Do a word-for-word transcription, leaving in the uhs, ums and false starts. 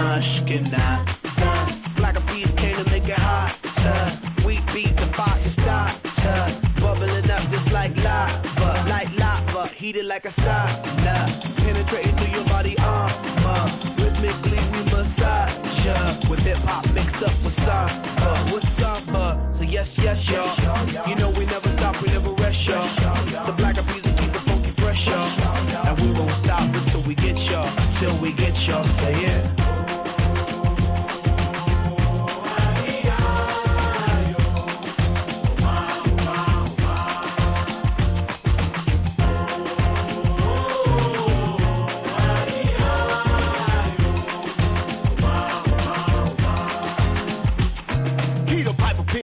mushkina. Uh, Black of peas came to make it hot. Uh, we beat the fire start. Uh, bubbling up just like lava, like lava, heated like a sauna. Penetrating through your body armor. Rhythmically we massage ya. With hip hop mixed up with samba, with samba. So yes, yes, y'all. You know we never stop, we never rest, y'all.